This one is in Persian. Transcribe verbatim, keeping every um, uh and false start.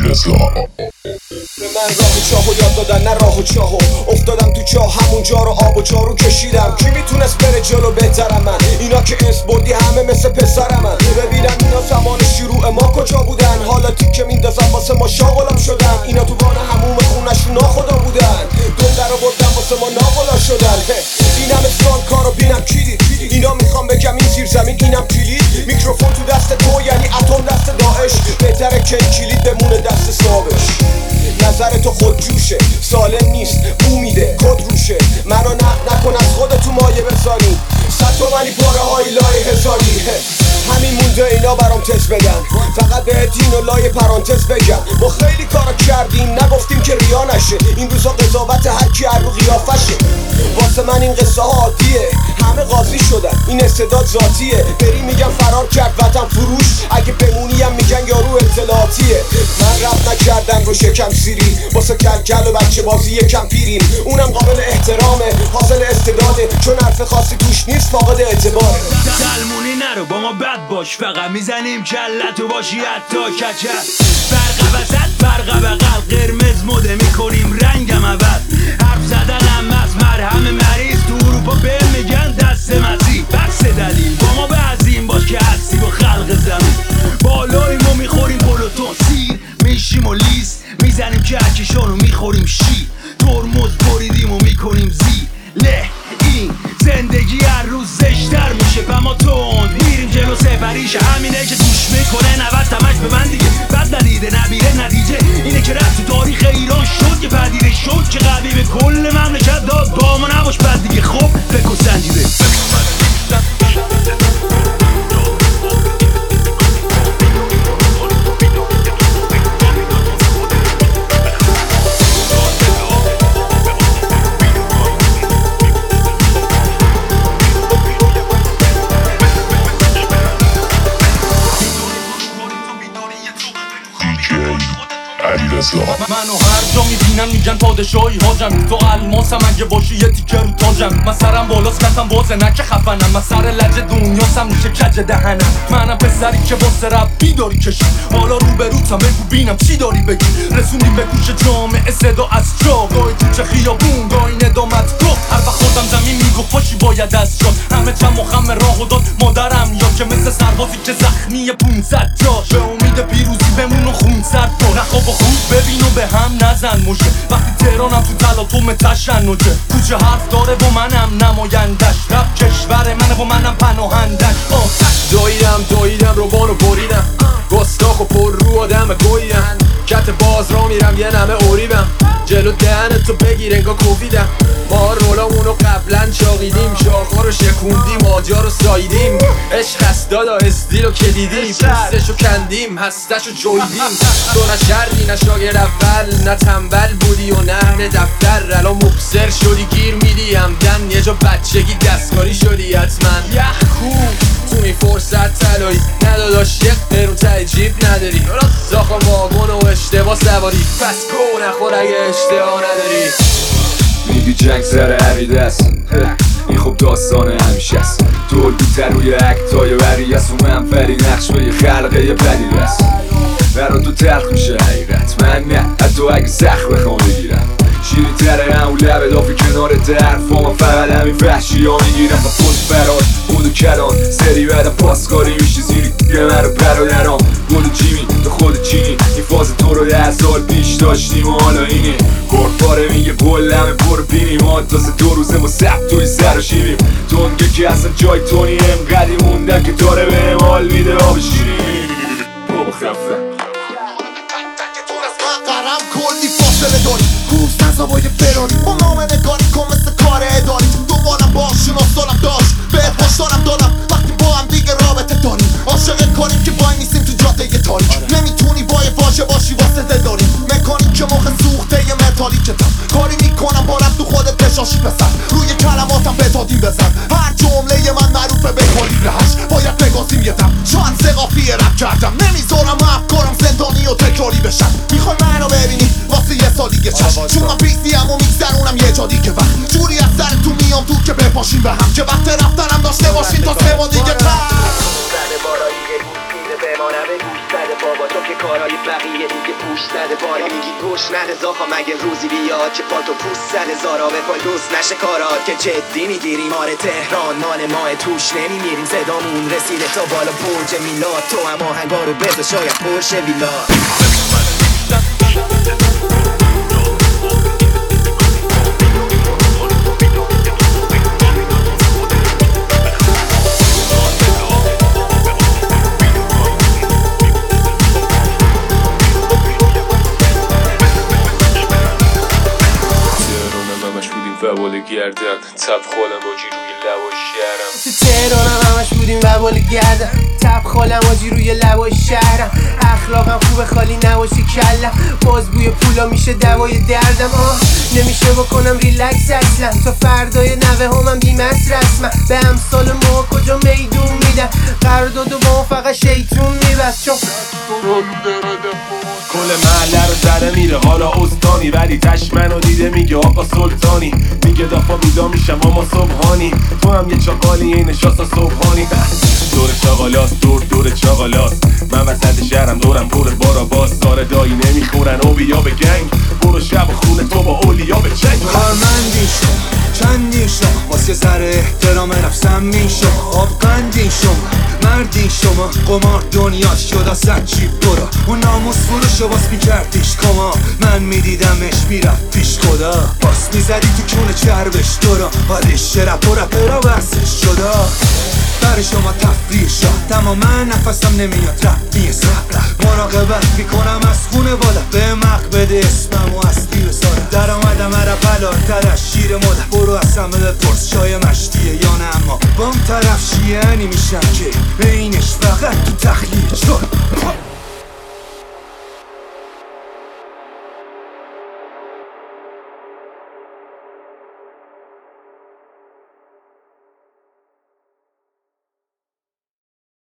به من راه و چاهو یاد دادن، نه راه و چاهو افتادم تو چاه، همونجا رو آب و جارو کشیدم. کی میتونست بره جلو بهترم من؟ اینا که اسم بردی همه مثل پسرم من. ببینم اینا زمان شروع ما کجا بودن؟ حالا تیکه میندازم واسه ما شاغلم شدن. اینا تو وان هموم خونشون ناخدا بودن، دل در آوردن واسه ما ناغلا شدن. اینم اسلام کارو بینم کلید، اینا میخوام بگم این زیر زمین اینم کلید. میکروفون تو دست تو یعنی اتم دست داعش، بهتره که این کلید بمونه دست صابش. نظر تو خود جوشه، سالم نیست، بو میده، کد روشه. منو نقد نکن، از خودتو مایه بزانی. صد تومنی پاره های لای هزاری. همین مونده اینا برام تست بدن، فقط بهت اینو لای پرانتز بگم. ما خیلی کارا کردیم، نگفتیم که ریا نشه. این روزا قضاوت هر کی هر رو قیافشه. واسه من این قصه ها عادیه، همه قاضی شدن، این استعداد ذاتیه. بری میگم فرار کرد وطن فروش، اگه بمونیم میگن یارو اطلاعاتیه. من رب نکردم رو شکم سیری، واسه کلکل و بچه بازی یکم پیریم. اونم قابل احترامه، حاصل استعداده، چون حرف خاصی توش نیست، فاقد اعتباره. سلمونی نرو با ما بد باش، فقط میزنیم کلتو باشی حتی کچل. برق وسط برق بغل، قرمز مده میکنیم رنگم عوض. حرف زدنم از مرهم مریض، تو اروپا به میگن دست مسیح. بس دلیل با ما بعضیم باش که هستی با خلق زمین. بالاییم و میخوریم پلوتون سیر، میشیم و لیست میزنیم که اکشانو میخوریم شیر. ترمز بریدیم و میکنیم زیر له. این زندگی هر روز زشتر میشه، پما تند میریم جلو سفریش. همینه که توش میکنه نوز تمش به من دیگه. بد ندیده نبیره نتیجه اینه که رفت تو تاریخ ایران شد که پدیده شد، که قوی به کل مملکت داد. با ما نباش بد دیگه، خب فکر و سنجیده. منو هر جا میبینن میگن پادشاهی حاجم. تو الماسم اگه باشی یه تیکه رو تاجم. من سرم بالاست کتم بازه نکه خفنم. من سر لجه دنیاسم میشه کج دهنم. منم پسری که واسه رب بیداری کشی. حالا رو به روتم بگو بینم چی داری بگی. رسوندیم به گوش جامعه صدا از جا، گاهی کوچه خیابون گاهی ندامت گفت. هر وقت خودم زمین میگفت پاشی باید از شد. همه چم و خم راهو داد مادرم یاد، که مثل سربازی که زخمی پونصد جاش. به امید پیروزی بمون و خون سرد کن. نخواب و خوب ببین و به هم نزن مشه. وقتی تهرانم تو تلاطم تشنجه. کوچه حرف داره و منم نمایندش. رب کشور منه و منم پناهندش. داییدم داییدم روبانو بریدم، گستاخ و پر رو آدم گوییم. کت باز را میرم یه نمه اوریبم، جلو دهنتو بگیر انگا کوفیدم. ما رولامونو قبلا چاقیدیم، شاخا رو شکوندیم، آجا رو ساییدیم. عشق هست دادا استیل رو کلیدیم، پوستشو کندیم هستشو جویدیم. تو نه شرقی نه شاگرد اول، نه تنبل بودی و نه اهل دفتر. الان مبصر شدی گیر میدی همدن، یه جا بچگی دستکاری شدی حتما. یخ کو تو این فرصت طلایی نداداش، یک قرون ته جیب نداری. زاخا واگن و اشتباه سواری، پس گو نخور اگه اشتباه نداری. میگی جنگ سر عقیدست، این خب داستان همیشه است. تولدیتر روی اکتای وری است، و منفری نقش به یه خلقه یه پدیده است. برا تو تلخ میشه حقیقت، من نه حتی اگه سخت بخوام بگیرم. شیرین تره هم اون لبه دافی کنار درفا. من فقط همین وحشی ها میگیرم و پست فراد بود و کلان. سری بعد پاسکاری میشه زیری که من رو برادرام. بود و جیمی تو خود چینی، این فاز تو رو ده سال پیش داشتیم و حالا اینی. کورپاره میگه بلمه برو بینیم، ما تازه دو روزه ما سب توی سر و شیریم. تونگه که اصلا جای تونی امقدی موندن که داره به حال میده آب شیرین. بابا خفه قرم کلی فاصله داری، روز نزا باید فراری. با نامه نگاری کن مثل کار اداری. دوبارم باشون اصالم داشت، بهت باشدارم دادم. وقتی با هم دیگه رابطه داریم، عاشق کاریم که وای میسیم تو جاده تاریک. نمیتونی وای واژه باشی واسه دلداری. مکانیک که موقع سوخته یه متالیکتم. کاری میکنم با رب تو خودت بشاشی پسر. روی کلماتم بتادیم بزن، هر جمله من معروفه به کاری رهش. باید بگازیم یه دم، شاید سقافی رب کردم. نمیذارم افکارم زندانی و تکراری بشن. میخوای منو ببینی واسه یه سال دیگه چشم، چون من پیسیم و میگذرونم یه جا دیگه. وقت جوری از سر تو میام تو که بپاشیم به هم، که وقت رفتنم داشته باشین تا سه با دیگه. زده بابا تو که کارهای بقیه دیگه پوش زده بارا میگی گوش نده زاخا مگه روزی بیاد که پا تو پوست زده زارا به پای دوست نشه کارات که جدی میگیریم آره تهران مال ماه توش نمیمیریم صدامون رسیده تا بالا برج میلاد تو هم آهنگا رو بذار شاید پرش ویلا وبال گردن تب خالم آجی روی لبای شهرم تو تهرانم همش بودیم وبال گردن تب خالم آجی روی لبای شهرم اخلاقم خوبه خالی نباشی کلم باز بوی پولا میشه دوای دردم آه نمیشه بکنم ریلکس اصلا تا فردای نوه همم بیمس رسمم به امثال ما کجا میدون میدم قرارداد و با فقط شیطون میبست چون کل محله رو زده میره حالا استانی ولی تش منو دیده میگه آقا سلطانی میگه دافا بیدا میشم اما صبحانی تو هم یه چاقالی این شاستا صبحانی دور چاقالاست دور دور چاقالاست من وسط شهرم دورم پر بارا باز ساره دایی نمیخورن او بیا به گنگ برو شب خونه تو با اولیا به چنگ کارمندی شم چندی شم واسه سر احترام نفسم میشم آب قندی شم مردی شما قمار دنیا شد اصلا چی برا اون ناموس فروش باس میکردیش کما من میدیدمش میرفت پیش خدا باس میزدی تو کونه چربش دورا حالش رپ و رپرا بحثش شدا برای شما تفریح شد تماما نفسم نمیاد رپ نیست مراقبت میکنم از خونه بالا به مق بده اسمم و از دیر ساله در آمدم عرب حلال از شیر مادر برو از همه بپرس شای مشتیه یا نه اما با اون طرف شیعنی میشم که بینش فقط تو تخلیه شد